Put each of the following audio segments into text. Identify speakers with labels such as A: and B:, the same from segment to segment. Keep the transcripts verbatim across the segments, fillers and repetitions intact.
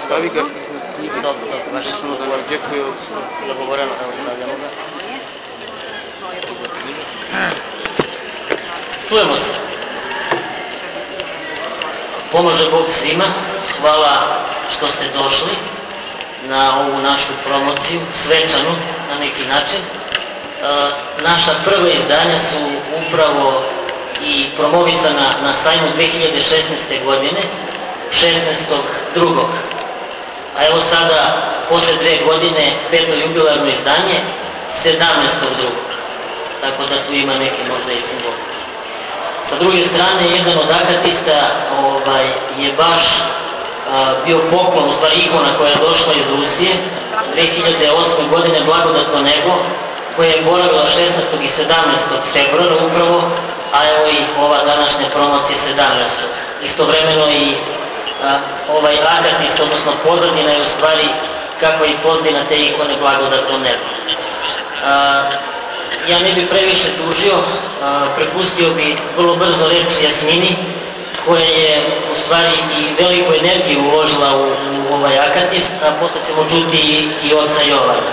A: Stavi ga iznad knjige. Dobro, dobro, znači što ono gdje koji je dogovoreno, evo stavljamo ga.
B: Čujemo se. Pomože Bog svima. Hvala što ste došli na ovu našu promociju, svečanu na neki način. Naša prva izdanja su upravo i promovisana na sajmu dve hiljade šesnaeste. godine, šesnaestog drugog A evo sada, posle dve godine, peto jubilarno izdanje, sedamnaestog drugog Tako da tu ima neki možda i simbol. Sa druge strane, jedan od akatista ovaj, je baš a, bio poklon, u stvari ikona koja je došla iz Rusije, dve hiljade osme. godine, Blagodatno nebo, koja je boravila šesnaestog i sedamnaestog februara upravo, a evo i ova današnja promocija sedamnaestog Istovremeno i a, ovaj akatist, odnosno pozadina je u stvari kako je pozdina te ikone Blagodatno nebo. A, ja ne bi previše dužio, a, prepustio bi vrlo brzo reč Jasmini, koja je u stvari i veliku energiju uložila u, u ovaj akatist, a posle ćemo čuti i, i oca Jovana.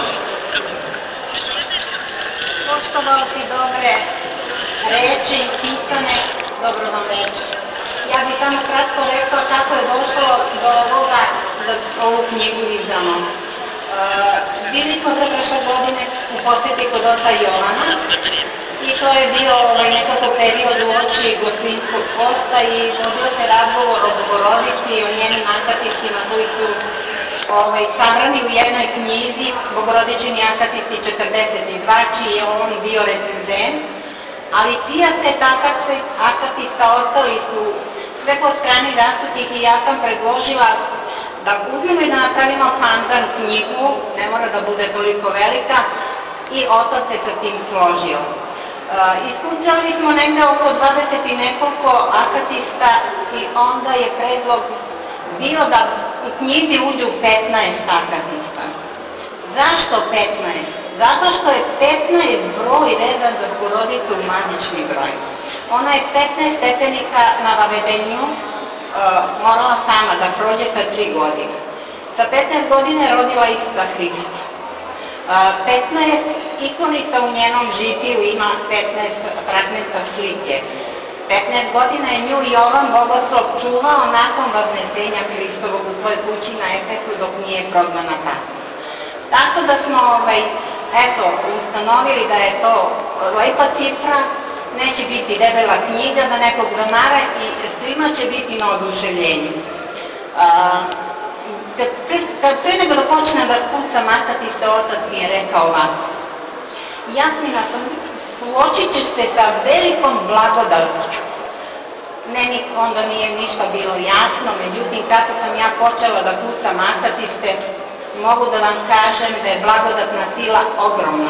C: Poštovati dobre reči, pitane, dobro vam večer. Ja bih samo kratko rekla kako je došlo do ovoga da ovu knjigu izdamo. E, bili smo pre prošle godine u posjeti kod oca Jovana i to je bio ovaj, nekako period u oči Gostinskog posta i vodio se razgovor o Bogorodici i o njenim akatistima koji su ovaj, sabrani u jednoj knjizi Bogorodičini akatisti četrdeset dva, čiji je on bio recenzent, ali cija set akatista ostali su sve po strani rasutih i ja sam predložila da uzmemo i da napravimo pandan knjigu, ne mora da bude toliko velika, i otac se sa tim složio. Iskucali smo negde oko dvadeset i nekoliko akatista i onda je predlog bio da u knjizi uđu petnaest akatista. Zašto petnaest? Zato što je petnaest broj vezan za Bogorodicu magični broj. Ona je petnaest stepenika na Vavedenju morala sama da prođe sa tri godine. Sa petnaest godine je rodila Isusa Hrista. petnaest ikonica u njenom žitiju ima petnaest fragmenta slike. petnaest godina je nju Jovan Bogoslov čuvao nakon vaznesenja Hristovog u svojoj kući na Efesu dok nije prognana patnja. Tako da smo ovaj, eto, ustanovili da je to lepa cifra, neće biti debela knjiga da nekog zamara i svima će biti na oduševljenju. Pre nego da počnem da kucam akatiste, otac mi je rekao ovako: Jasmina, suočit ćeš se sa velikom blagodatošću. Meni onda nije ništa bilo jasno, međutim kako sam ja počela da kucam akatiste, mogu da vam kažem da je blagodatna sila ogromna.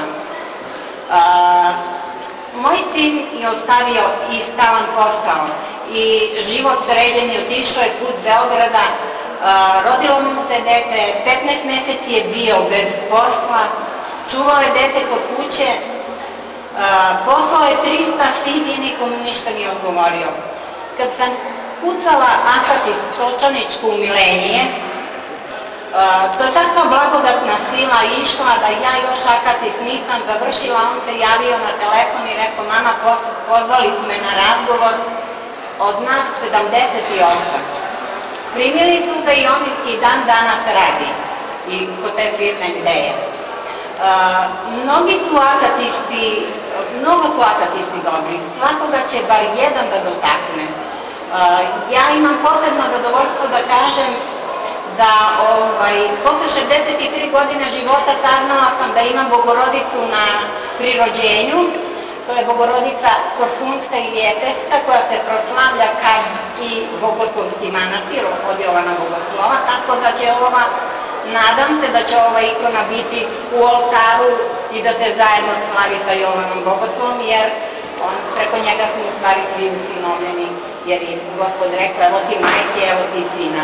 C: Moj sin je ostavio i stalan posao i život sređen je, otišao je put Beograda, rodilo mu se dete, petnaest meseci je bio bez posla, čuvao je dete kod kuće, poslao je trista stih i nikom ništa nije odgovorio. Kad sam kucala akatist Sočaničku u Milenije, to je takva blagodatna sila išla da ja još akatist nisam završila, on se javio na telefon i rekao: mama, pozvali su me na razgovor, od nas sedamdeset osam. Primili su ga i on i dan danas radi i kod te firme gde je. Mnogi su akatisti, mnogo su akatisti dobri, svakoga će bar jedan da dotakne. Ja imam posebno zadovoljstvo da kažem da ovaj, posle šezdeset tri godine života saznala sam da imam Bogorodicu na prirođenju. To je Bogorodica Korsunska i Efeska koja se proslavlja kao i Bogoslovski manastir od Jovana Bogoslova, tako da će ova, nadam se da će ova ikona biti u oltaru i da se zajedno slavi sa Jovanom Bogoslovom, jer on, preko njega smo u stvari svi usinovljeni, jer je Gospod rekla: evo ti majke, evo ti sina.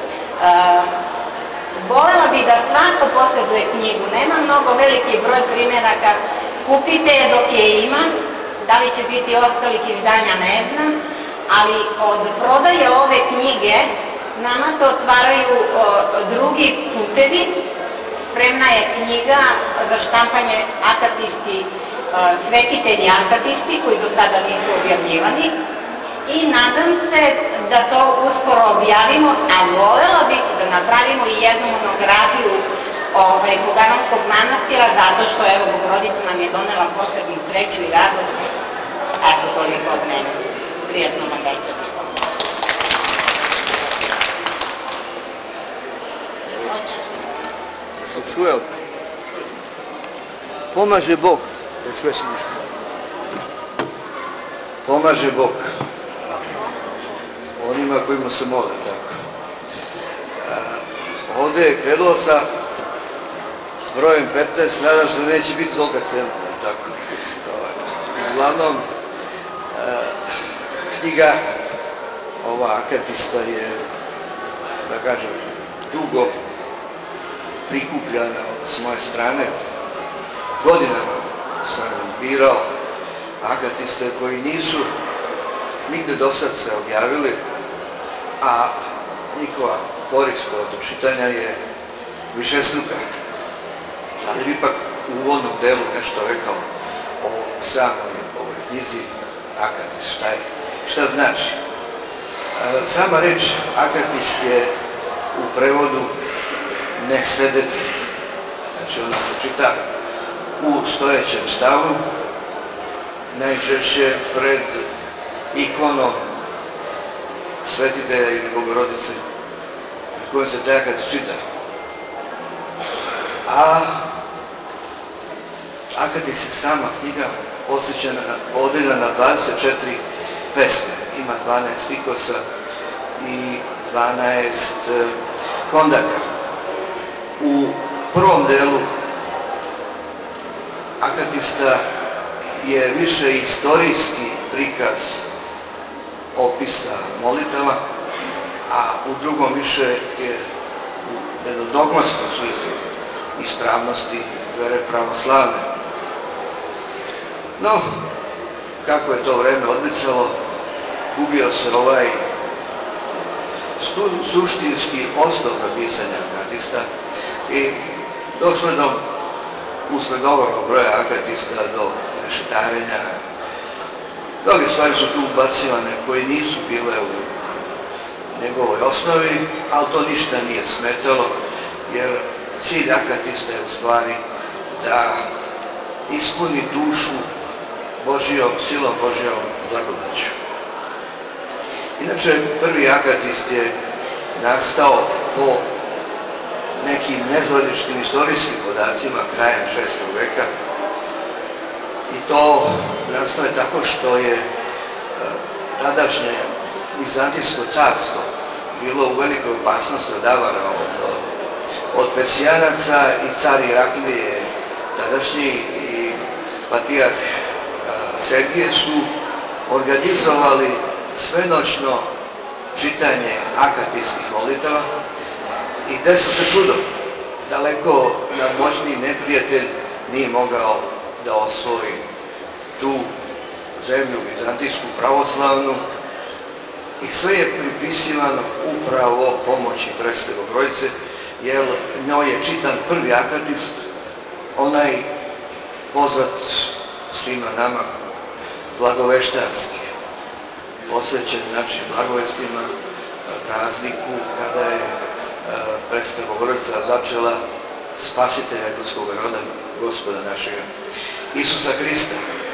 C: Volela bi da svako posjeduje knjigu, nema mnogo veliki broj primjeraka, kupite je dok je ima, da li će biti ostalih izdanja ne znam, ali od prodaje ove knjige nama se otvaraju drugi putevi. Spremna je knjiga za štampanje Akatisti, svetitelji Akatisti koji do sada nisu objavljivani i nadam se da to uskoro objavimo, a volela bih da napravimo i jednu monografiju Koganovskog manastira zato što evo Bogorodica nam je donela posebnu sreću i radost. Eto, toliko od mene. Prijetno vam večer.
A: Se čuje? Pomaže Bog. Ne čuje se ništa.
D: Pomaže Bog onima kojima se mole, tako. Ovdje je krenulo sa brojem petnaest, nadam se da neće biti tolika cena, tako. Uglavnom, knjiga ova Akatista je, da kažem, dugo prikupljana s moje strane. Godinama sam birao Akatiste koji nisu nigde do sad se objavili, a njihova korist od čitanja je višestruka. Ali bi ipak u uvodnom delu nešto rekao o samoj ovoj knjizi Akatist, šta je, šta znači. Sama reč Akatist je u prevodu ne sedeti, znači ona se čita u stojećem stavu, najčešće pred ikonom svetitelja ili Bogorodice u kojoj se taj Akatist čita. A Akatist je sama knjiga podeljena na dvadeset četiri pesme. Ima dvanaest stikosa i dvanaest kondaka. U prvom delu Akatista je više istorijski prikaz opisa molitava, a u drugom više je u jednom dogmatskom smislu ispravnosti vere pravoslavne. No, kako je to vreme odmicalo, gubio se ovaj suštinski osnov za pisanje Akatista i došlo je do, usled ogromnog broja Akatista, do rešetarenja. Mnoge stvari su tu ubacivane koje nisu bile u njegovoj osnovi, ali to ništa nije smetalo, jer cilj Akatista je u stvari da ispuni dušu Božijom, silom Božijom blagodaću. Inače, prvi Akatist je nastao po nekim nezvaničnim istorijskim podacima krajem šestog veka i to nastao je tako što je tadašnje Vizantijsko carstvo bilo u velikoj opasnosti od avara od, od Persijanaca i car Iraklije tadašnji i patrijarh Sergije su organizovali svenoćno čitanje akatistskih molitava i desilo se čudo. Daleko nadmoćniji neprijatelj nije mogao da osvoji tu zemlju vizantijsku pravoslavnu i sve je pripisivano upravo pomoći Presvete Bogorodice, jer njoj je čitan prvi akatist, onaj poznat svima nama blagoveštanski, posvećen našim blagovestima, prazniku kada je Presveta Bogorodica začela spasitelja ljudskog roda, Gospoda našega, Isusa Hrista.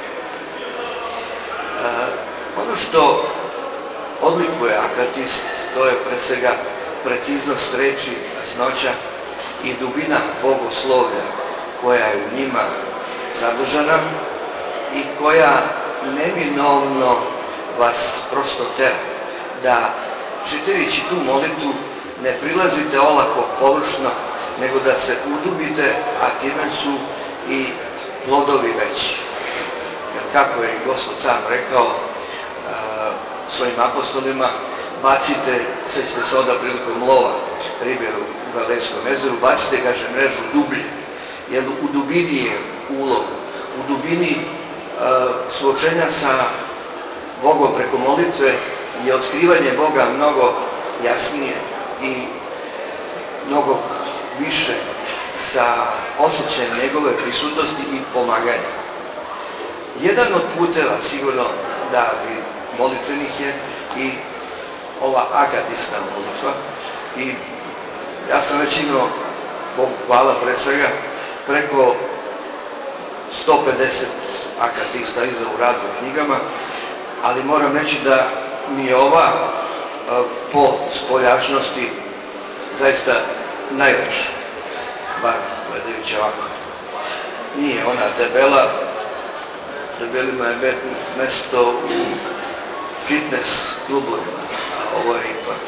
D: Ono što odlikuje akatist, to je pre svega preciznost reči, jasnoća i dubina bogoslovlja koja je u njima sadržana i koja neminovno vas prosto tera da čitajući tu molitvu ne prilazite olako površno, nego da se udubite, a time su i plodovi veći. Jer kako je Gospod sam rekao svojim apostolima, bacite, sećate se onda prilikom lova ribe u Galilejskom jezeru, bacite, kaže, mrežu dublje, jer u dubini je ulov, u dubini suočenja sa Bogom preko molitve je otkrivanje Boga mnogo jasnije i mnogo više sa osjećajem njegove prisutnosti i pomaganja. Jedan od puteva sigurno da bi molitvenih je i ova akatista molitva i ja sam već imao, Bogu hvala pre svega, preko sto pedeset akatista izdao u raznim knjigama, ali moram reći da mi je ova po spoljačnosti zaista najlepša, bar gledajući ovako. Nije ona debela, debelima je mesto u fitness klubovima, a ovo je ipak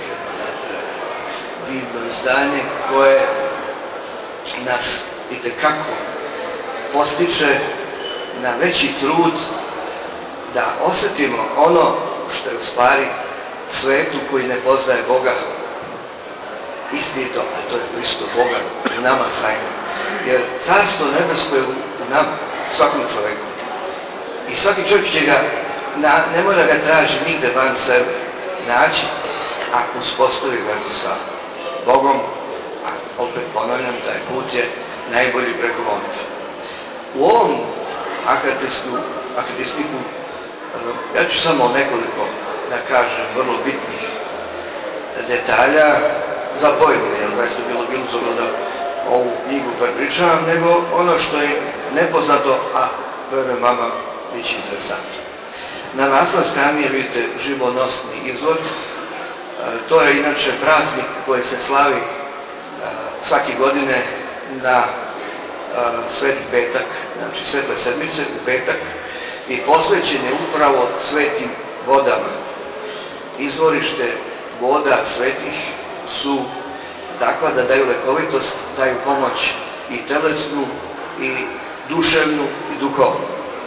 D: divno izdanje koje nas itekako postiče na veći trud da osjetimo ono što je u stvari svetu koji ne poznaje Boga istinito, a to je prisustvo Boga u nama samima. Jer carstvo nebesko je u nama, svakom čovjeku. I svaki čovjek će ga, ne mora ga traži nigde van sebe, naći ako uspostavi vezu sa Bogom, a opet ponavljam, taj put je najbolji preko molitve. U ovom akatistniku ja ću samo nekoliko, da kažem, vrlo bitnih detalja za pojedine, jer zaista bilo iluzorno da ovu knjigu prepričavam, nego ono što je nepoznato, a verujem vama bit će interesantno. Na naslovnoj strani je, vidite, živonosni izvor. To je inače praznik koji se slavi svake godine na Sveti petak, znači Svete sedmice u petak, i posvećen je upravo svetim vodama. Izvorište voda svetih su takva da daju lekovitost, daju pomoć i telesnu, i duševnu, i duhovnu.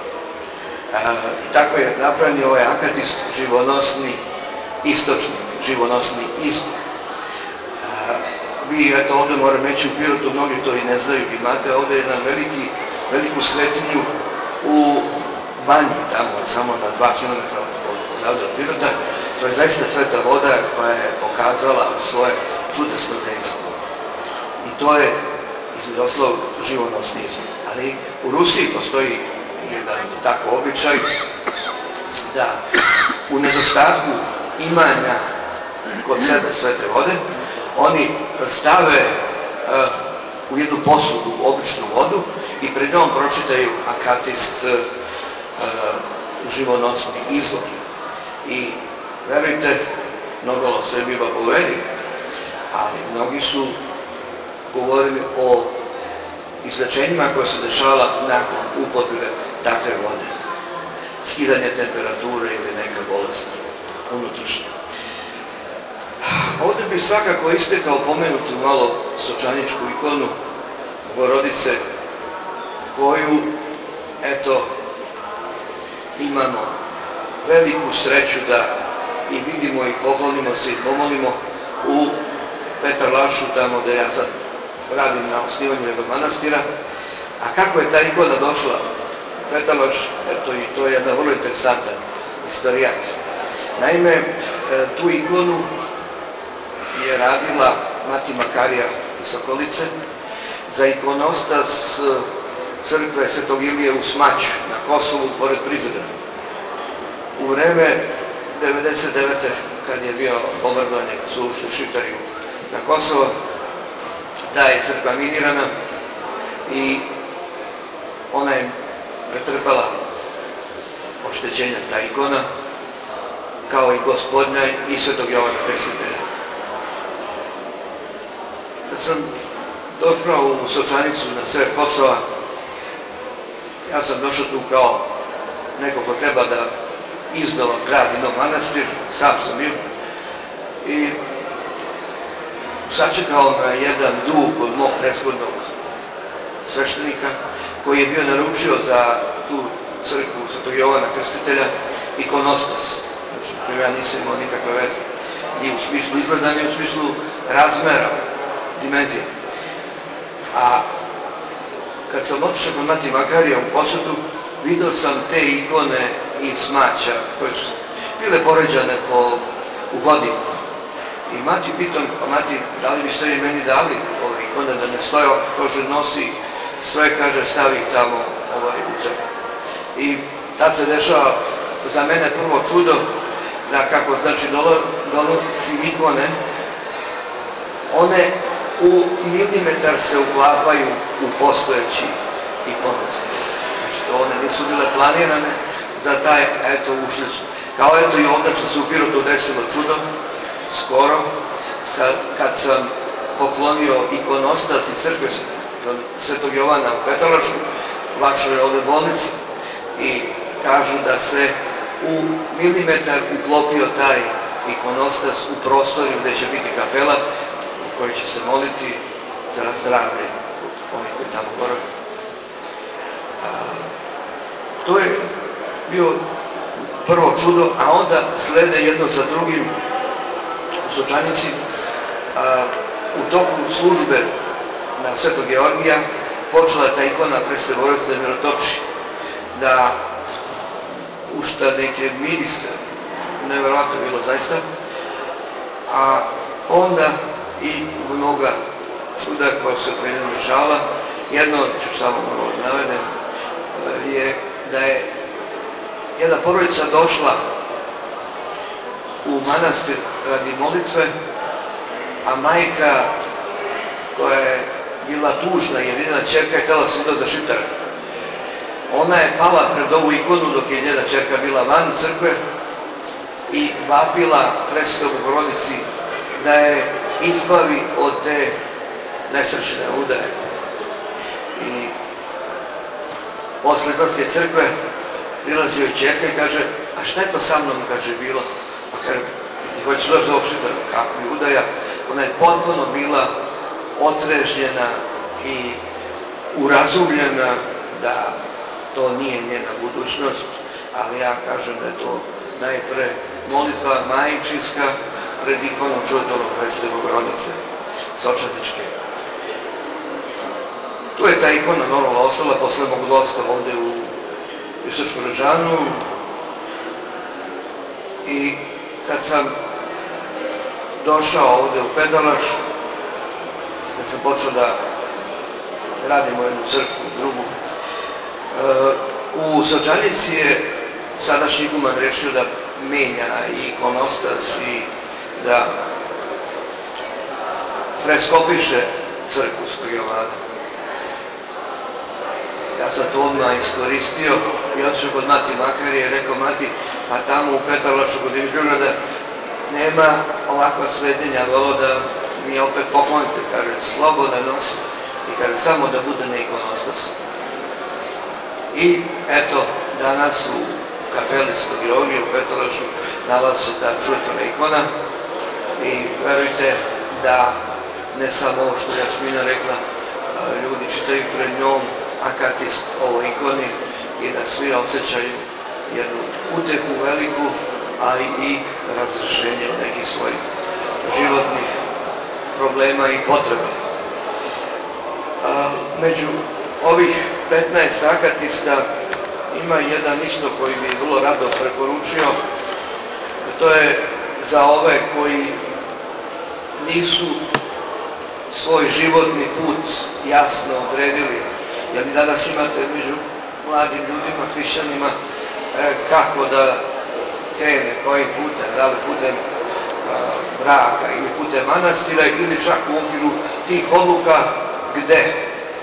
D: I tako je napravljen ovaj akatist, živonosni istočnik, živonosni istok. Vi, eto, ovdje moram reći u Pirotu, mnogi to i ne znaju, imate ovdje jedan veliki, veliku svetinju u Banji, tamo samo na dva kilometra odavde od Pirota. To je zaista sveta voda koja je pokazala svoje čudesno dejstvo. I to je, između ostalog, živonosni izvor. Ali u Rusiji postoji jedan tako običaj da u nedostatku imanja kod sebe svete vode, oni stave uh, u jednu posudu običnu vodu i pred njom pročitaju akatist uh, živonosni izvor. I verujte, mnogo se biva povedi, ali mnogi su govorili o izlečenjima koje se dešavala nakon upotrebe takve vode. Skidanje temperature ili neka bolest unutrašnja. Ovdje bi svakako istekao pomenuti malo sočaničku ikonu Bogorodice, koju, eto, imamo veliku sreću da i vidimo i poklonimo se i pomolimo u Petarlašu, tamo gdje ja sad radim na osnivanju jednog manastira. A kako je ta ikona došla u Petarlaš, eto, i to je jedna vrlo interesantan istorijat. Naime, tu ikonu je radila Mati Makarija iz Sokolice za ikonostas crkve Svetog Ilije u Smaću na Kosovu pored Prizrena. U vreme devedeset devete kad je bio bombardovanje, kad su ušli Šiptari na Kosovo, ta je crkva minirana i ona je pretrpala oštećenja, ta ikona, kao i Gospodnja i Svetog Jovana Krstitelja. Kad sam došao u Sočanicu na sred Kosova, ja sam došao tu kao neko ko treba da iznova gradi nov manastir, sam sam bio, i sačekao na jedan dug od mog prethodnog sveštenika, koji je bio naručio za tu crkvu Svetog Jovana Krstitelja ikonostas, znači ja nisam imao nikakve veze, ni u smislu izgleda, ni u smislu razmera, dimenzije. A kad sam otišao kod Mati Makarija u posetu, vidio sam te ikone iz Smaća, koje su bile poređane po, u godinu. I mati pitam, pa mati, da li biste vi meni dali ove ikone da ne stoje, kaže, nosi sve, kaže, stavi ih tamo ovaj, u crkvu. I tad se dešava za mene prvo čudo, da kako znači donosi ikone, one u milimetar se uklapaju u postojeći ikonostas. Znači, to one nisu bile planirane za taj, eto, ušli su. Kao eto i onda što se u Pirotu desilo čudo, skoro, kad, kad sam poklonio ikonostas iz crkve Svetog Jovana u Petrovačku, vašoj ove bolnici, i kažu da se u milimetar uklopio taj ikonostas u prostoru gdje će biti kapela u kojoj će se moliti za zdravlje onih koji tamo borave. To je bio prvo čudo, a onda slede jedno za drugim u Sočanici. U toku službe na Svetog Georgija počela ta ikona Presvete Bogorodice da mirotoči, da ušta neke mirise, nevjerojatno bilo zaista, a onda i mnoga čuda koja se pre njemu dešavala. Jedno, ću samo malo navedem, je da je jedna porodica došla u manastir radi molitve, a majka koja je bila tužna, jedina ćerka je htjela se udati za Šiptara. Ona je pala pred ovu ikonu dok je njena ćerka bila van crkve i vapila Presvetoj Bogorodici da je izbavi od te nesrećne udaje. I posle izlaske crkve prilazio je ćerka i kaže, a šta je to sa mnom, kaže, bilo? Pa kaže, ti hoćeš doći za ovog Šiptara, kako je udaja? Ona je potpuno bila otrežnjena i urazumljena da to nije njena budućnost, ali ja kažem da je to najpre molitva majčinska pred ikonom čudotvornog Presvete Bogorodice Sočaničke. Tu je ta ikona normalno ostala posle mog dolaska ovde u Istočku Režanu i kad sam došao ovde u Pedalaš, kad sam počeo da radimo jednu crkvu, drugu, u Sočanici je sadašnji iguman rešio da menja i ikonostas i da preskopiše crkvu Svetog Jovana. Ja sam to odmah iskoristio i otišao kod mati Makarije i rekao, mati, pa tamo u Petrovačku kod Dimitrivgrada nema ovakva svetinja, volio da mi opet poklonite, kaže, slobodan nosi i kaže, samo da bude na ikonostasu. I eto, danas u kapeli Svetog Georgija u Petrovačku nalazi se ta čudotvorna ikona i verujte da ne samo ovo što je Jasmina rekla, ljudi čitaju pred njom akatist o ikoni i da svi osjećaju jednu utehu veliku, a i razrešenje od nekih svojih životnih problema i potreba. Među ovih petnaest akatista ima jedan isto koji bi vrlo rado preporučio, to je za ove koji nisu svoj životni put jasno odredili, jer i danas imate među mladim ljudima, hrišćanima, kako da krene, kojim putem, da li putem braka ili putem manastira ili čak u okviru tih odluka gde,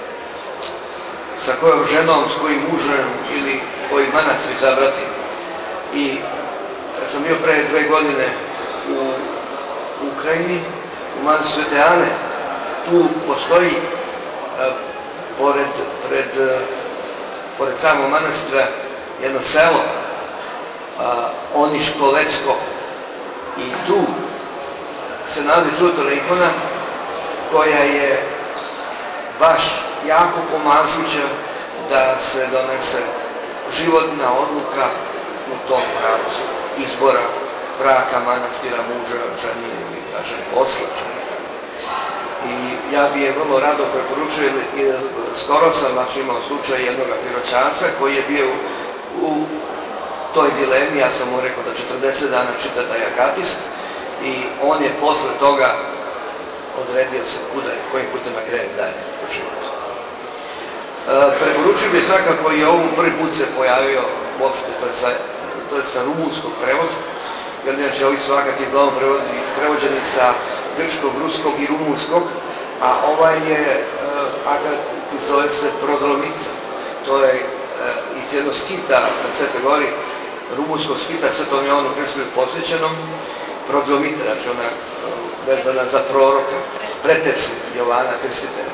D: sa kojom ženom, s kojim mužem ili koji manastir izabrati. I kad sam bio pre dve godine u Ukrajini, u manastiru Svete Ane, tu postoji pored, pred, pored samog manastira jedno selo, Oniškovecko, i tu se nalazi čudotvorna ikona koja je baš jako pomažuća da se donese životna odluka u tom pravcu izbora braka, manastira, muža, ženi ili, kažem, posla. I ja bi je vrlo rado preporučio, i skoro sam baš imao slučaj jednog Piroćanca koji je bio u toj dilemi, ja sam mu rekao da četrdeset dana čita taj akatist i on je posle toga odredio se kuda, kojim putem da krene dalje u život. E, preporučio bi svakako i ovu prvi put se pojavio uopšte, to je sa, to je sa rumunskog prevoda, jer inače ovi su akati uglavnom prevođeni sa grčkog, ruskog i rumunskog, a ovaj je e, akat zove se Prodromica. To je e, iz jednog skita na Svetoj Gori, rumunskog skita Svetom Jovanu Krstitelju posvećenom, Prodromita, znači ona vezana za proroka, preteči Jovana Krstitelja.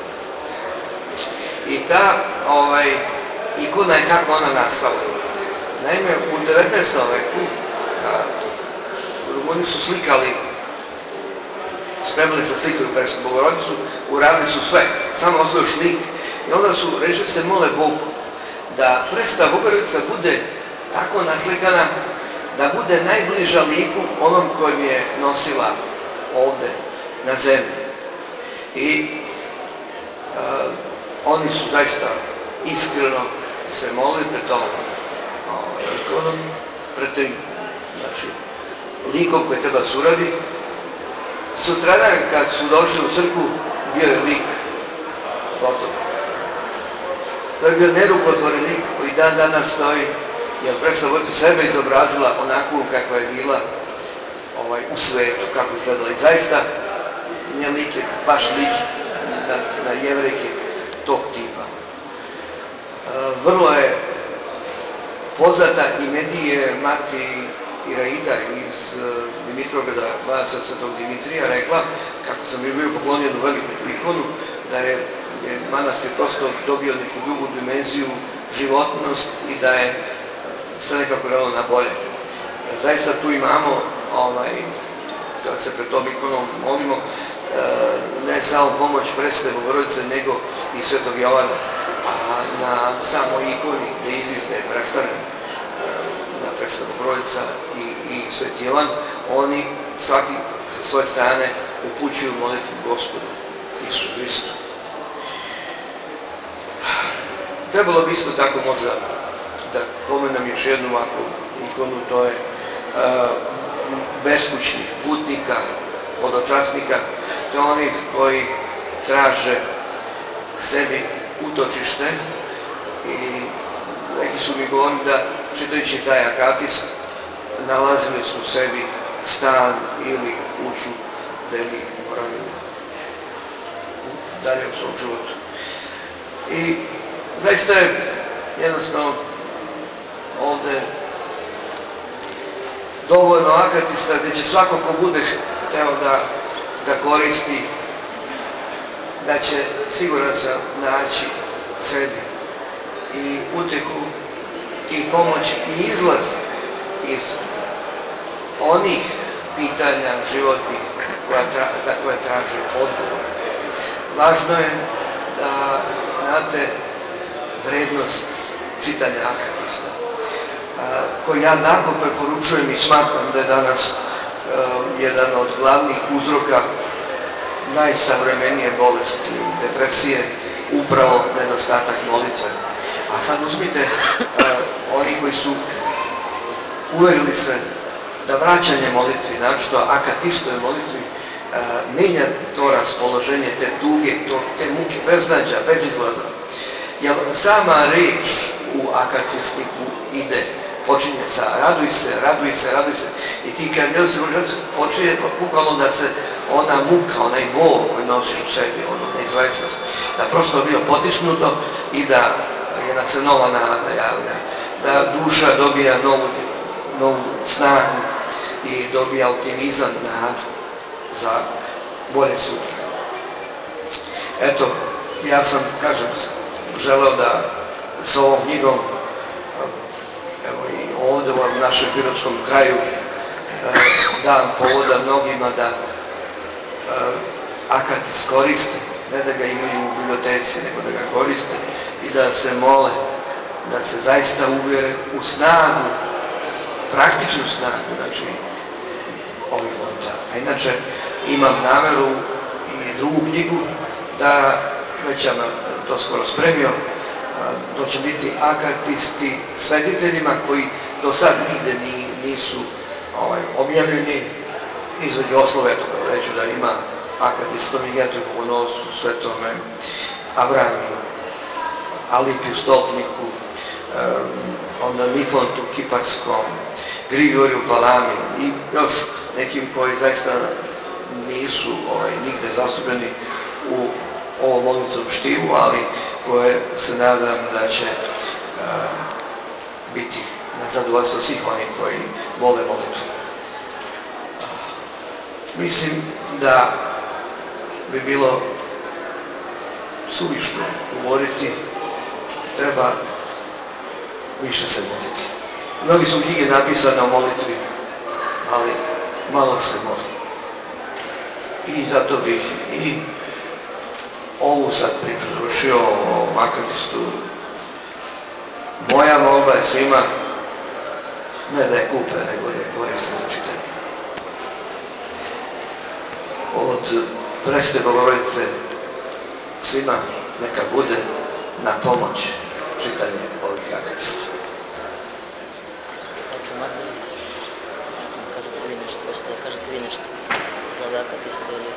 D: I ta ovaj, ikona je kako ona nastala. Naime, u devetnaestom veku a, Rumuni su slikali, spremili se slikaju Presnu Bogorodicu, uradili su sve, samo osvoju šlik i onda su rešili se mole Bogu da Presna Bogorodica bude tako naslikana da bude najbliža liku onom kojim je nosila ovde na zemlji. I uh, oni su zaista iskreno se molili pred tom ikonom, pred tim, znači, likom koji treba da se uradi. Sutradan kad su došli u crkvu, bio je lik gotov. To je bio nerukotvoren lik koji dan danas stoji, jer Presna Bogorodica sebe izobrazila onako kakva je bila ovaj, u svetu, kako izgledala. I zaista nje lik je baš lično na, na Jevrejke tog tipa. E, vrlo je poznata i medije mati Iraida iz uh, Dimitrovgrada, vlasa Svetog Dimitrija, rekla, kako sam joj bio poklonio jednu veliku ikonu, da je, je manastir prosto dobio neku drugu dimenziju, životnost i da je sve nekako relo na bolje. Zaista tu imamo, ovaj, da se pred tom ikonom molimo, ne samo pomoć Presne Bogorodice, nego i Svetog Jovana. A na samoj ikoni gde izizde prestane na Presna Bogorodica i, i Sveti Jovan, oni svaki sa svoje strane upućuju molitvu Gospodu Isusu Hristu. Trebalo bi isto tako možda da pomenem još jednu ovakvu ikonu, to je uh, beskućnih putnika, hodočasnika, to je onih koji traže sebi utočište i neki su mi govorili da čitajući taj akatist nalazili su sebi stan ili kuću gde bi morali dalje u svom životu. I zaista je jednostavno ovde dovoljno akatista gde će svako ko bude hteo da, da koristi, da će siguran sam naći sebi i utehu i pomoć i izlaz iz onih pitanja životnih koja tra, za koje traže odgovor. Važno je da znate vrednost čitanja akatista, koji ja nakon preporučujem i smatram da je danas jedan od glavnih uzroka najsavremenije bolesti, depresije, upravo nedostatak molitve. A sad uzmite oni koji su uverili se da vraćanje molitvi, znači to akatistove molitvi, menja to raspoloženje, te tuge, to, te muke, beznađa, bez izlaza. Jer sama reč u akatistiku ide, počinje sa raduj se, raduj se, raduj se. I ti kad ne se počinje bukvalno da se ona muka, onaj bol koji nosiš u sebi, ono neizvesnost, da prosto bio potisnuto i da jedna se nova nada javlja, da duša dobija novu, novu snagu i dobija optimizam, nadu za bolje sutra. Eto, ja sam, kažem, želeo da s ovom knjigom, evo i ovdje u našem pirotskom kraju, dam povoda mnogima da akatist koriste, ne da ga imaju u biblioteci, nego da ga koriste i da se mole, da se zaista uvjere u snagu, praktičnu snagu, znači ovih molitva. A inače imam nameru i drugu knjigu da, već sam to skoro spremio, to će biti akatisti svetiteljima koji do sad nigde nisu ovaj, objavljeni između oslova, eto kao reću da ima akatistom i Getu Bogоновstvu, Svetome Abrami, Alipiju Stolpniku, onda Nifontu Kiparskom, Grigoriju Palami i još nekim koji zaista nisu ovaj, nigde zastupljeni u ovom molitvenom štivu, ali koje se nadam da će uh, biti na zadovoljstvo svih onih koji vole molitvu. Mislim da bi bilo suvišno govoriti, treba više se moliti. Mnogi su knjige napisane o molitvi, ali malo se moli. I zato bih i ovu sad priču završio o Akatistu. Moja molba je svima, ne da je kupe, nego da je korisna za čitanje. Od Presvete Bogorodice svima neka bude na pomoć čitanje ovih akatista.
B: Kažete vi nešto za ove akatiste ili...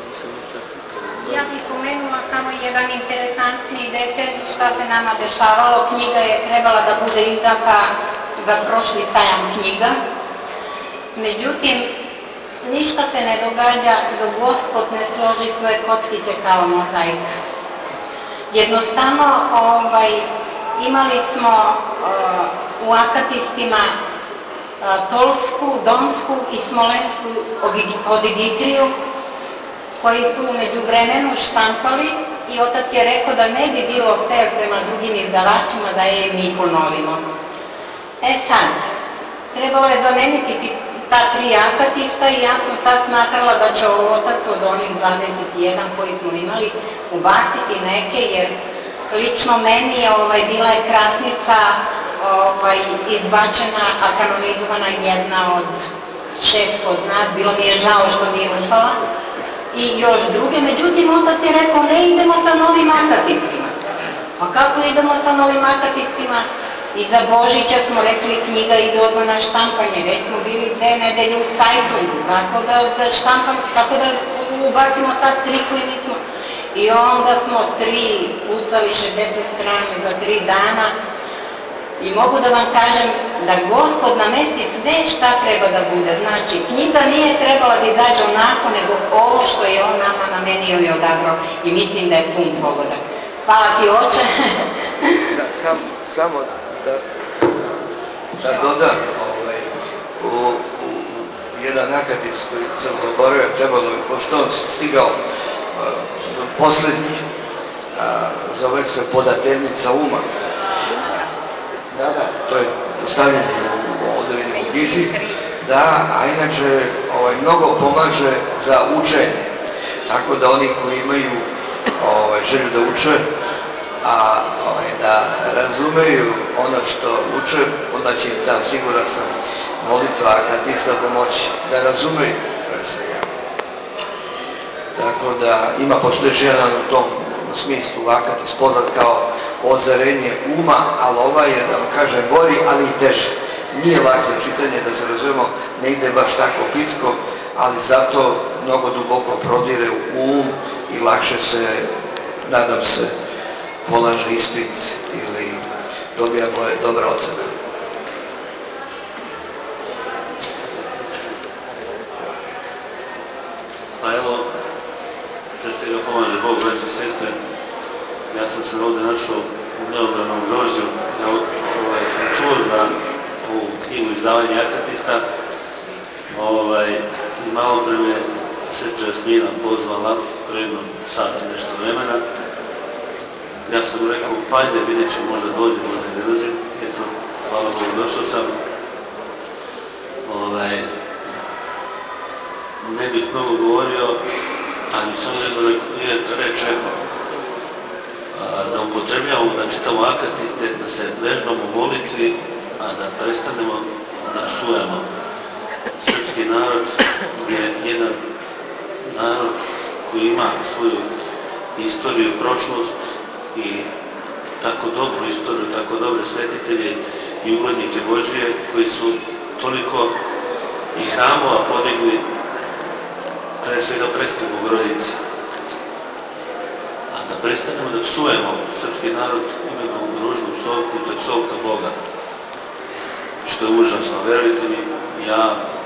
C: Ja bih pomenula samo jedan interesantni detalj šta se nama dešavalo. Knjiga je trebala da bude izdata za prošli sajam knjiga. Međutim, ništa se ne događa dok Gospod ne složi svoje kockice kao mozaik. Jednostavno, ovaj, imali smo uh, u akatistima uh, Tolsku, Donsku i Smolensku odigitriju, koji su umeđu vremenu štampali i otac je rekao da ne bi bilo fair prema drugim izdavačima da je mi ponovimo. E sad, trebalo je zameniti ta tri akatista i ja sam sad smatrala da će otac od onih dvadeset jedan koji smo imali ubaciti neke, jer lično meni je ovaj, bila je Krasnica ovaj, izbačena, a kanonizovana jedna od šest kod nas, bilo mi je žao što nije ušla. I još druge, međutim otac je rekao ne idemo sa novim akatistima. Pa kako idemo sa novim akatistima? I za Božića smo rekli knjiga ide odmah na štampanje, već smo bili dve nedelje u Cajtungu, tako da, da štampam, tako da ubacimo sad tri koji nismo. I onda smo tri pucali šezdeset strane za tri dana i mogu da vam kažem da Gospod namesti sve šta treba da bude. Znači, knjiga nije trebala da izađe onako, nego ovo što je on nama namenio i odabrao. I mislim da je pun pogoda. Hvala ti, oče.
D: Da, sam, samo da, da dodam ovaj, u, u, u jedan akatist koji sam govorio, trebalo bi, pošto on stigao uh, poslednji, uh, zove se Podateljnica uma. Da, da, to je stavljeno u odeljenu knjizi, da, a inače ovaj, mnogo pomaže za učenje, tako da oni koji imaju ovaj, želju da uče, a ovaj, da razumeju ono što uče, onda će im ta, siguran sam, molitva akatista pomoći da razumeju pre svega. Tako da ima postoji jedan u tom smislu akatist poznat kao ozarenje uma, ali ovaj je, da vam kažem, bolji, ali i teže. Nije lak za čitanje, da se razumemo, ne ide baš tako pitko, ali zato mnogo duboko prodire u um i lakše se, nadam se, polaže ispit ili dobija dobra ocena.
E: Pa evo, pre svega pomaže Bog, braći i sestre. Ja sam se ovdje našao u neobranom grožđu. Ja ovaj, sam čuo za ovu knjigu izdavanja akatista. Ovaj, I malo pre me sestra Jasmina pozvala predno sat i nešto vremena. Ja sam mu rekao, pajde, vidjet ću, možda dođe, možda ne dođe. Eto, hvala Bogu, došao sam. Ovaj, ne bih mnogo govorio, ali samo jedno reče da upotrebljamo, da čitamo akatiste, da se vežbamo u molitvi, a da prestanemo da psujemo. Srpski narod je jedan narod koji ima svoju istoriju, prošlost i tako dobru istoriju, tako dobre svetitelje i uglednike Božije koji su toliko i hramova podigli pre svega presti u Bogorodici. A da prestanemo da psujemo srpski narod imenom ružnu psovku, to je psovka Boga. Što je užasno, verujte mi, ja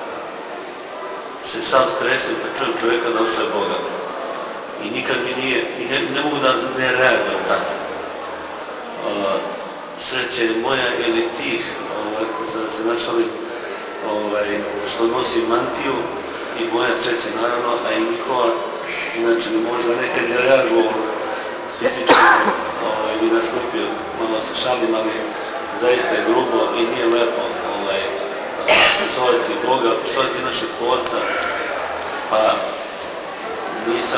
E: se sam stresujem kad čujem čovjeka da psuje Boga. I nikad mi nije, i ne, ne mogu da ne reagujem tako. Uh, sreće moja ili tih, ovaj, ko sam se našali, ovaj, što nosi mantiju, i moja sreća naravno, a i njihova, inače bi možda nekad ne reagovao fizički, ovaj, bi nastupio, malo se šalim, ali zaista je grubo i nije lepo ovaj, psovati Boga, psovati našeg tvorca, pa nisam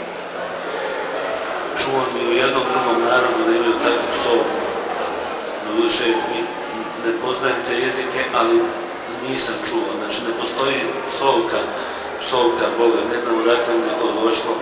E: čuo ni u jednom drugom narodu da imaju takvu psovku. Doduše, ne poznajem te jezike, ali nisam čuo. Znači, ne postoji psovka, psovka Boga. Ne znam odakle mi je to došlo.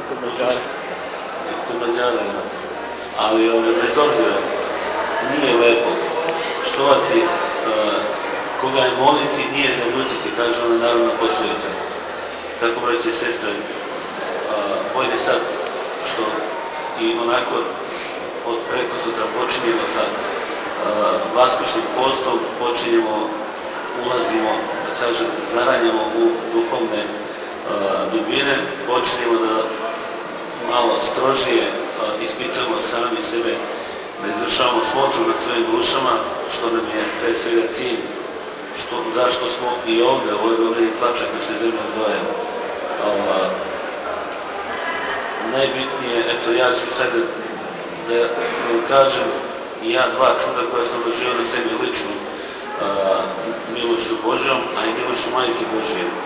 E: To Mađara ima. Ali, ove, bez obzira, nije lepo psovati uh, koga je moliti, nije ne ljutiti, kaže ona narodna poslovica. Tako, braći i sestre, uh, bojde sad što i onako od preko sutra počinjemo sa uh, vaskršnjim postom, počinjemo, ulazimo, da kažem, zaranjamo u duhovne uh, dubine, počinjemo da malo strožije uh, ispitujemo sami sebe, da izvršavamo smotru nad svojim dušama, što nam je pre svega cilj, što, zašto smo i ovdje, ovo je ovdje i plačak koji se zemlja zove. Uh, najbitnije, eto ja ću sad da, da vam kažem ja dva čuda koja sam doživio na sebi ličnu uh, milošću Božjom, a i milošću Majke Božje. Uh,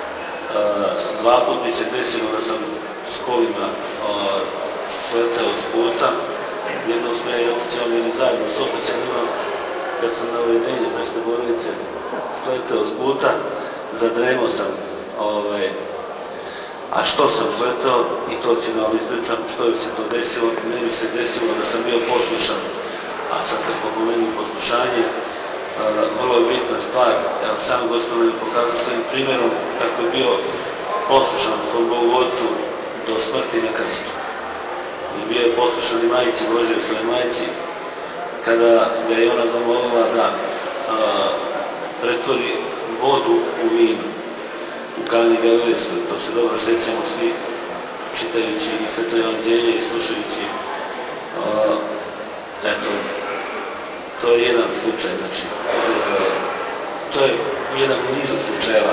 E: dva put mi se desilo da sam s kolima uh, sletao s puta, jednom smo ja i otićali ili zajedno s otićanima, kad sam na uvedenje Presne Bogorodice sletao s puta, zadremao sam ovaj, a što sam sletao, i to će nam ispričam, što je se to desilo, ne bi se desilo da sam bio poslušan, a sad kad smo pomenuli poslušanje, vrlo je bitna stvar, ja sam Gospod mi pokazao svojim primjerom kako je bio poslušan svom Bogu Otcu do smrti na krstu. I bio je poslušan i Majici Božjoj, svojoj Majici, kada ga je ona zamolila da a, pretvori vodu u vino u Kani Galilejskoj. To se dobro sjećamo svi, čitajući i Sveto Evanđelje i slušajući. Uh, eto, to je jedan slučaj, znači, uh, to je jedan u nizu slučajeva.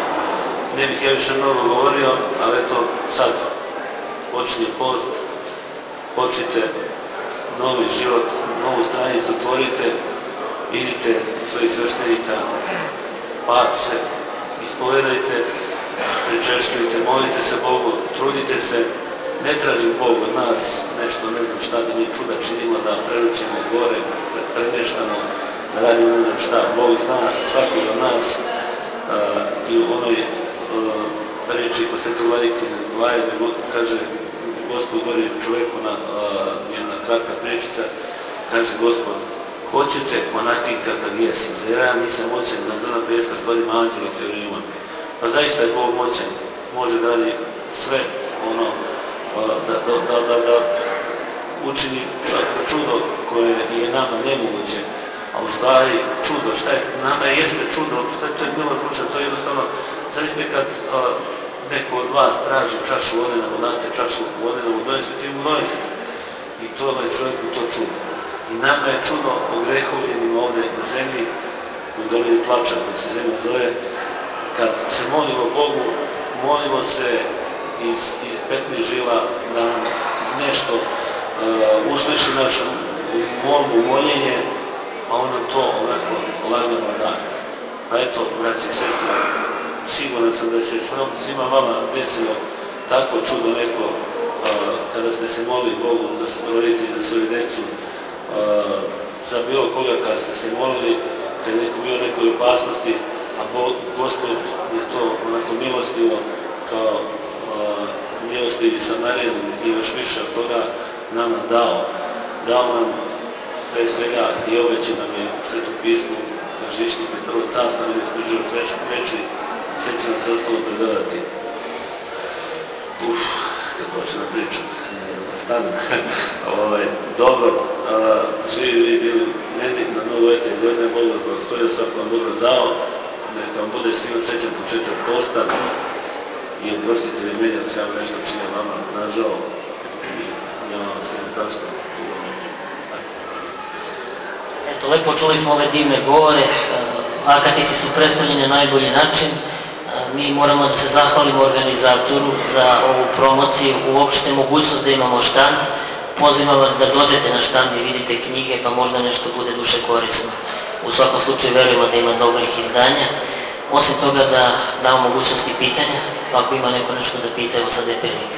E: Ne bih ja više mnogo govorio, ali eto, sad počinje post, počnite novi život, novu stranicu otvorite, idite u svojih sveštenika, pate se, ispovedajte, pričešćujte, molite se Bogu, trudite se, ne traži Bog od nas nešto, ne znam šta, da mi čuda činimo, da prerućemo gore, premještamo, da radimo ne znam šta. Bog zna svakog od nas uh, i u onoj uh, reči ko se to vajke vaje, kaže Gospod govori čovjeku na uh, jedna kratka priječica, kaže Gospod, hoćete onaki kakav jesi, zar ja nisam moćan na zrna prijeska stvorima anđela teorijima. Pa zaista je Bog moćan, može da radi sve ono, da, da, da, da, da učini čudo koje je nama nemoguće, a u stvari čudo, šta je, nama jeste čudo, šta je, to je milo kuća, to je jednostavno, zavisno kad a, neko od vas traži čašu vode, da mu date čašu vode, da mu donesete i mu donesete. I to je čovjeku to čudo. I nama je čudo o grehovljenima ovdje na zemlji, u dolini Plača, koji se zemlja zove, kad se molimo Bogu, molimo se iz, iz petnih žila da nam nešto uh, usliši našu molbu, moljenje, a ono to onako lagano da. Pa eto, braći i sestre, siguran sam da se svima vama desilo takvo čudo neko uh, kada ste se molili Bogu za roditelji, za svoju decu, uh, za bilo koga kada ste se molili, kada je neko bio nekoj opasnosti, a Bog, Gospod je to onako milostivo kao uh, milostivi Samarijan i još više od toga nama dao. Dao nam pre svega i obeće nam je u Svetom pismu, naš višnjik je prvo carstvo, nebesni život veći, sve će nam se ostalo predavati. Uf, kad počne da pričam, da stanu. ovaj, dobro, a, živi vi bili meni na novu ete godine, Bog vas blagoslovio, svako vam Bog vas dao, neka vam bude svima srećan početak posta i oprostite vi meni da sam nešto činio vama nažao i ja vam se ne praštam.
B: Eto, lepo čuli smo ove divne govore, akatisti su predstavljeni na najbolji način. Mi moramo da se zahvalimo organizatoru za ovu promociju, uopšte mogućnost da imamo štand. Pozivam vas da dođete na štand i vidite knjige, pa možda nešto bude duše korisno. U svakom slučaju verujemo da ima dobrih izdanja. Osim toga da damo mogućnosti pitanja, pa ako ima neko nešto da pita, evo sad je prilika.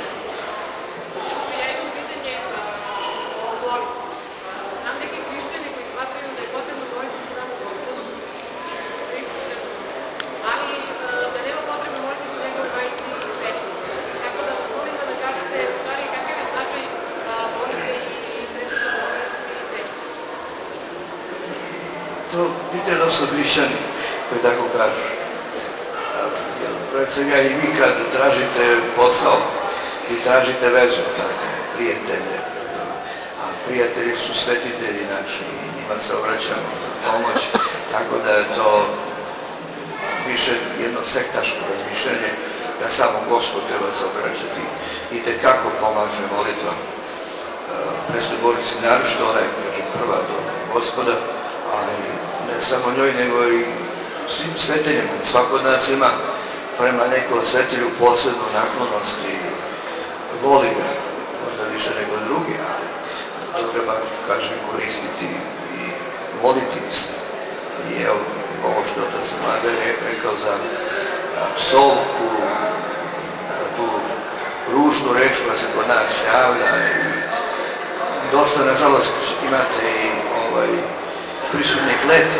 D: To pitaju da su hrišćani, koji tako kažu. Pre svega i vi kad tražite posao i tražite vezu, tako, prijatelje, a prijatelji su svetitelji naši i njima se obraćamo za pomoć, tako da je to više jedno sektaško razmišljanje da samo Gospod treba se obraćati i tekako pomaže molitva. Presveti Borici naročito, ona je, kaže, prva do Gospoda, ali ne samo njoj, nego i svim sveteljima. Svako od nas ima prema nekom svetelju posebnu naklonost i voli ga, možda više nego drugi, ali to treba, kažem, koristiti i voliti se. I evo, ovo što otac Mladen je rekao za psovku, tu ružnu reč koja se kod nas javlja. Dosta, nažalost, imate i ovaj, prisutne kletve.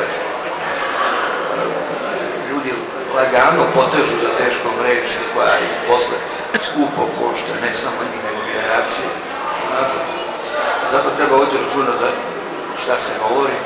D: Ljudi lagano potežu za teškom reči koja i posle skupo košta, ne samo njih, nego generacije nazad. Zato treba ovdje računa da šta se govori.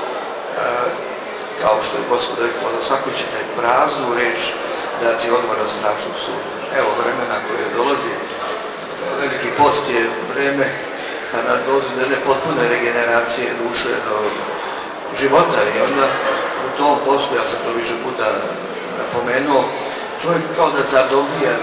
D: Kao što je Gospod rekao, da svako ćete praznu reč dati odmor od strašnog suda. Evo vremena koje dolazi, veliki post je vreme kada dolazi do jedne potpune regeneracije duše do života i onda u tom postu, ja sam to više puta napomenuo, čovjek kao da zadobija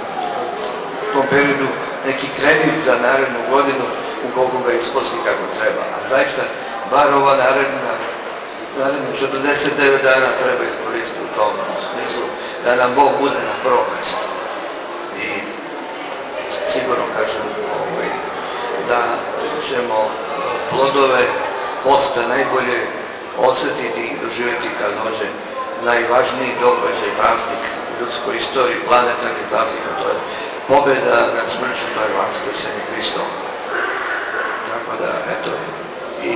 D: u tom periodu neki kredit za narednu godinu ukoliko ga isposti kako treba. A zaista, bar ova naredna, naredna četrdeset devet dana treba iskoristiti u tom smislu da nam Bog bude na prvom mjestu. I sigurno kažem ovaj, da ćemo plodove posta najbolje osjetiti i doživjeti kad dođe najvažniji događaj, praznik u ljudskoj istoriji, planetarni praznik, a to je pobjeda nad smrću, to je vaskrsenje Hristova. Tako da, eto, i...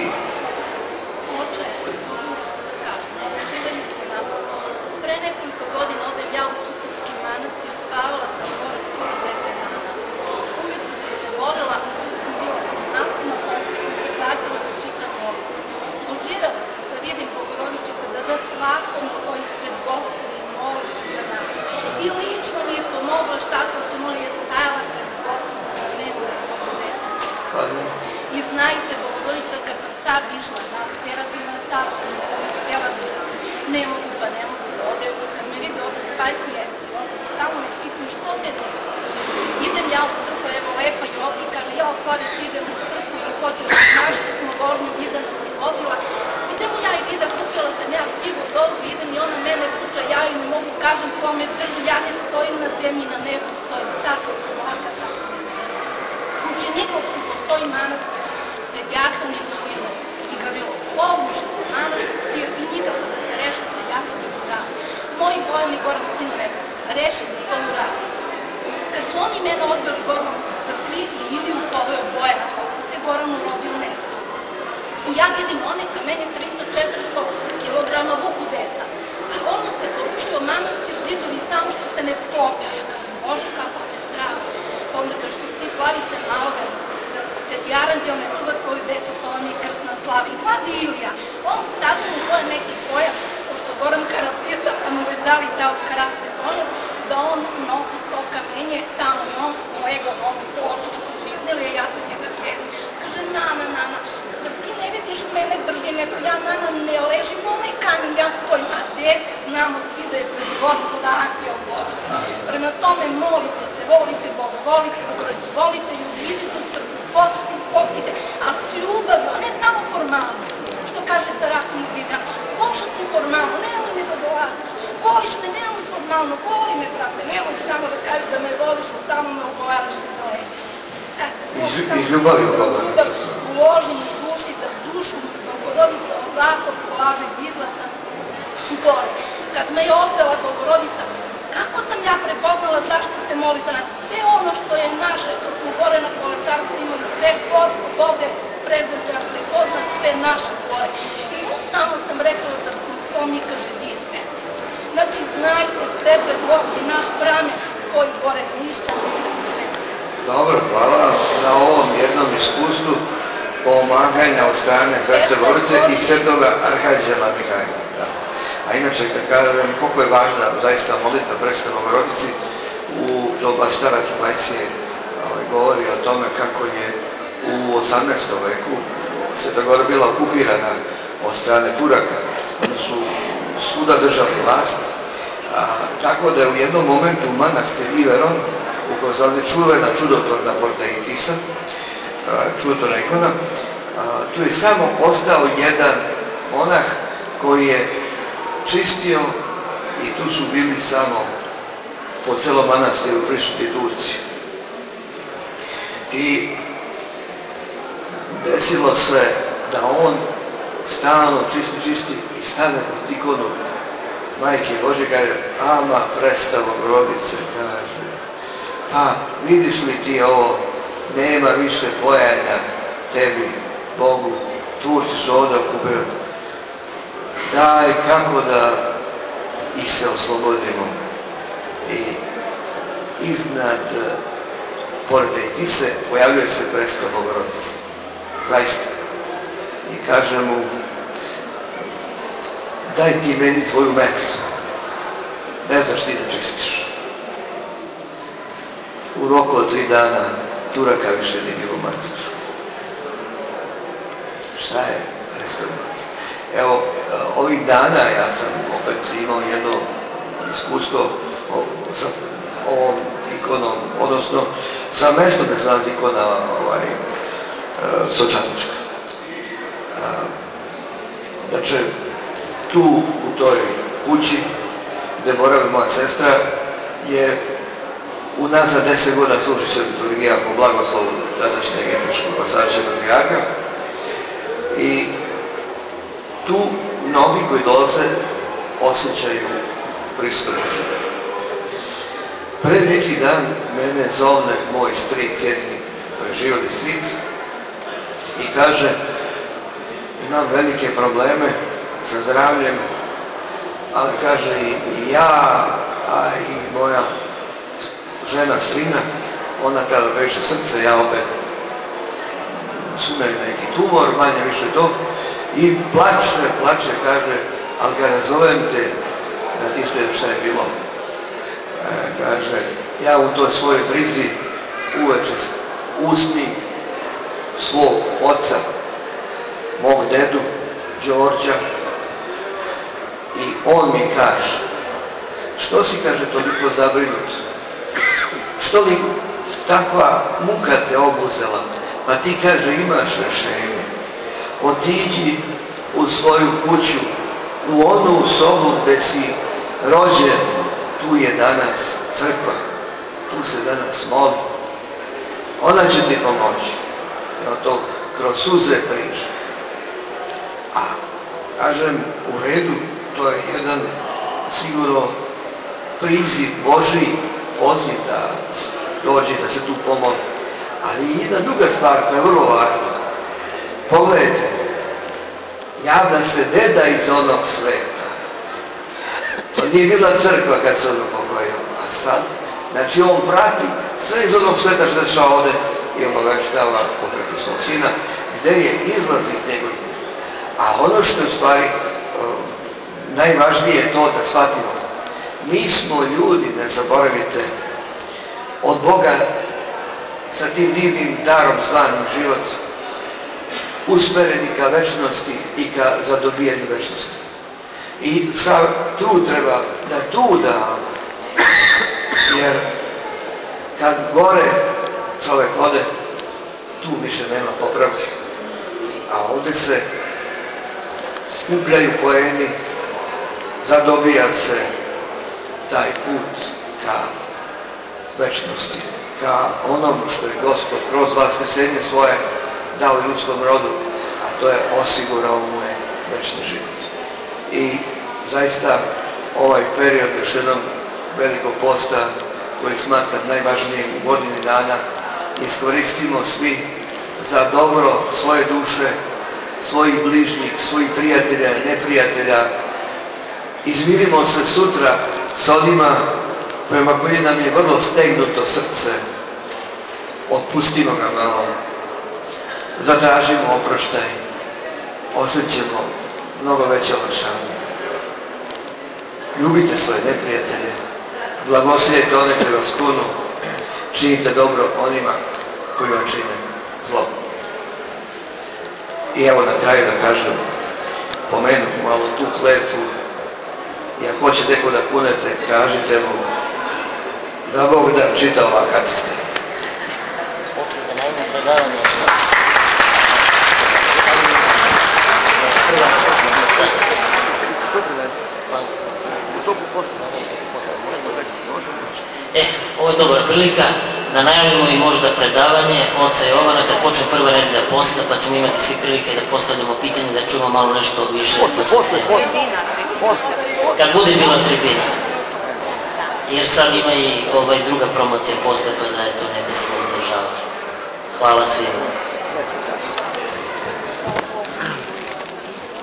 F: Oče, da kažem, živjeli ste nam. Pre nekoliko godina odem ja u Sukovski manastir, spavala sam gore skoro deset dana. Ujutro sam se borila, sam bila nasilna, pa sam se vraćala da čitam molitvu. Doživjela sam da vidim Bogorodičica da da svakom što ispred Gospoda i moli za nas. I lično mi je pomogla šta sam se molila, je stajala pred Gospodom na nebu na Bogu veću. I znajte, Bogorodica, kad sam sad išla nas, terapima stava, sam sam htjela da ne mogu, pa ne mogu da ode, kad me vidi otac Pajsije, i otac tamo me pitam što te ne. Idem ja u crkvu, evo lepa i ovdje, kaže, ja Slavic idem u crkvu i hoćeš da znaš što smo vožnju, vida nas je vodila. Idemo ja i vida, kupila sam ja pivo dobru, idem i ona mene puča, ja joj ne mogu, kažem kome drži, ja ne stojim na zemlji, na nebu stojim, tako sam laka, tako sam žena. U Činikovci postoji manastir, Sveti Arhan i Dugina, i Gaviloslovniše se manastir i nikako da se reše seljaci do grada. Moji Bojan i Goran sinove reše da to uradi. Kad su oni mene odbili Goran u crkvi i Iliju poveo Bojana, pa sam se Goranu robio meso. Ja vidim one kamenje tristo četiristo kilograma vuku deca, a ono se porušio manastir, zidovi samo što se ne sklopi. Ja kažem, Bože, kako me strah. Pa onda kaže, što si ti Slavice malove, Sveti Aranđel me čuva tvoju decu, to on je krsna slava. Izlazi Ilija, on stavio u boje neki pojas, pošto Goran karatista, pa mu vezali dao kraste ono, da on nosi to kamenje tamo u Egonovu ploču što su izneli, a ja tu njega sjedim. Kaže, Nana, Nana, zar ti ne vidiš mene drži neko, ja Nana ne ležim u onaj kamen, ja stojim, a dete znamo svi da je pred Gospoda akcija Božja. Prema tome, molite se, volite Boga, volite Bogorodicu, volite ljudi, idite u crkvu, postite, postite, ali s ljubavlju, a ne samo formalno. Što kaže Sarahni Bibljan, pošao si formalno, nemoj me da dolaziš, voliš me, nemoj formalno, voli me, brate, nemoj samo da kažeš da me voliš, ali tamo me ugovaraš na dole.
D: Iz ljubavi ugovaraš.
F: Uložim u duši, da dušu Bogorodica ovako polaže izlasa gore. Kad me je odvela Bogorodica, kako sam ja prepoznala zašto se moli za nas? Sve ono što je naše, što smo gore na Povačarstvu imali, sve Gospod ovde prezentuje, a prepozna sve naše gore. I samo sam rekla da smo to mi, kaže, vi ste. Znači, znajte, sve pred Gospod i naš pramen stoji gore, ništa ne.
D: Dobro, hvala na ovom jednom iskustvu pomaganja od strane Hrvatske Bogorodice i Svetoga Arhanđela Mihajla. A inače, kad kažem koliko je važna zaista molitva Hrvatske Bogorodici, u doba staraca Lajcije govori o tome kako je u osamnaestom veku Sveta Gora bila okupirana od strane Turaka. Oni su svuda držali vlast, tako da je u jednom momentu manastir Iveron, u kojoj se ovdje čuvena čudotvorna Portaitisa, čudotvorna ikona, tu je samo ostao jedan monah koji je čistio i tu su bili samo po celom manastiru prisutni Turci. I desilo se da on stalno čisti, čisti i stane pod ikonu Majke Božje, kaže, ama presta Bogorodice, kaže, pa vidiš li ti ovo, nema više bojanja tebi, Bogu, Turci su ovdje okupili, daj kako da ih se oslobodimo. I iznad Portaitise pojavljuje se preska Bogorodice, zaista. I kaže mu, daj ti meni tvoju metru, ne znaš ti da čistiš. U roku od tri dana Turaka više nije bilo u manastiru. Šta je preska Bogorodice? Evo, ovih dana ja sam opet imao jedno iskustvo sa ovom ikonom, odnosno sa mestom gde se nalazi ikona ovaj, Sočanička. Znači, tu u toj kući gde boravi moja sestra je unazad deset godina služi se liturgija po blagoslovu tadašnjeg etničkog pasača patrijarha i tu mnogi koji dolaze osjećaju prisutnost Božju. Pre neki dan mene zovne moj stric, jedini preživali stric i kaže, imam velike probleme sa zdravljem, ali kaže i ja, a i moja žena Strina, ona tada veže srce, ja opet su meni neki tumor, manje više to, i plače, plače, kaže, ali ga nazovem te da ti što šta je bilo. E, kaže, ja u toj svojoj brizi uveče usnim svog oca, mog dedu, Đorđa, i on mi kaže, što si, kaže, toliko zabrinut? Što li takva muka te obuzela? Pa ti, kaže, imaš rešenje. Otiđi u svoju kuću, u onu sobu gde si rođen, tu je danas crkva, tu se danas moli. Ona će ti pomoći. Evo to kroz suze priča. A, kažem, u redu, to je jedan sigurno priziv Božji, poziv da dođe, da se tu pomoli. Ali jedna druga stvar koja je vrlo važna. Pogledajte, javlja se deda iz onog sveta. To nije bila crkva kad se ono pokojio. A sad, znači on prati sve iz onog sveta što dešava ovde i obaveštava popreko svog sina, gde je izlaznik njegovih. A ono što je u stvari najvažnije je to da shvatimo Mi smo ljudi, ne zaboravite, od Boga sa tim divnim darom zvanim život, usmereni ka večnosti i ka zadobijanju večnosti. I sav trud treba da tu damo, jer kad gore čovjek ode, tu više nema popravke. A ovdje se skupljaju poeni, zadobija se taj put ka večnosti, ka onomu što je Gospod kroz vaskrsenje svoje dao ljudskom rodu, a to je osigurao mu je večni život. I zaista ovaj period još jednom velikog posta, koji smatram najvažnijim u godini dana, iskoristimo svi za dobro svoje duše, svojih bližnjih, svojih prijatelja i neprijatelja. Izmirimo se sutra s onima prema koji nam je vrlo stegnuto srce. Otpustimo ga malo. Zatražimo oproštaj. Osjećamo mnogo veće olakšanje. Ljubite svoje neprijatelje. Blagoslijete one koji vas kunu. Činite dobro onima koji vam čine zlo. I evo na kraju da kažem, pomenu malo tu kletvu, i ako hoće neko da kunete, kažite mu da Bog da čita ova katista.
B: Počnite na ime predavanje. E, ovo je dobra prilika da najavimo i možda predavanje oca Jovana kad počne prva nedelja posta, pa ćemo imati svi prilike da postavljamo pitanje, da čujemo malo nešto više.
C: Posle, posle.
B: Kad bude bila tribina. Jer sad ima i ovaj druga promocija posle, pa da je to ne bi smo zadržavali. Hvala svima.